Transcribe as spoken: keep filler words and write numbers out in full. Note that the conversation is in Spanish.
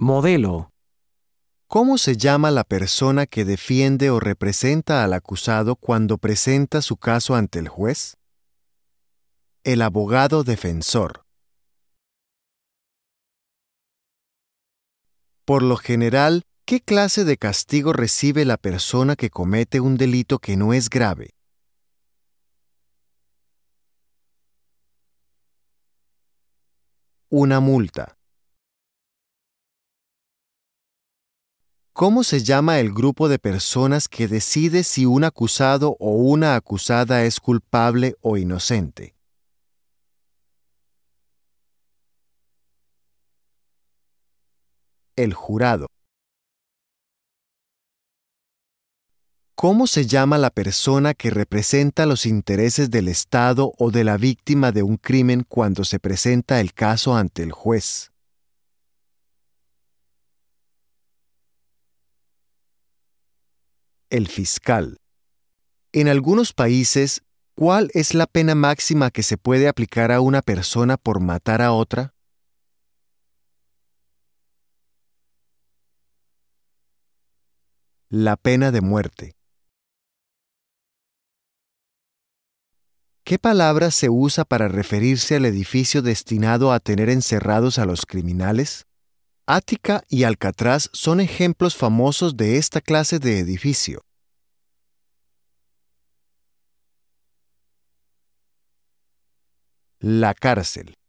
Modelo. ¿Cómo se llama la persona que defiende o representa al acusado cuando presenta su caso ante el juez? El abogado defensor. Por lo general, ¿qué clase de castigo recibe la persona que comete un delito que no es grave? Una multa. ¿Cómo se llama el grupo de personas que decide si un acusado o una acusada es culpable o inocente? El jurado. ¿Cómo se llama la persona que representa los intereses del Estado o de la víctima de un crimen cuando se presenta el caso ante el juez? El fiscal. En algunos países, ¿cuál es la pena máxima que se puede aplicar a una persona por matar a otra? La pena de muerte. ¿Qué palabra se usa para referirse al edificio destinado a tener encerrados a los criminales? Ática y Alcatraz son ejemplos famosos de esta clase de edificio. La cárcel.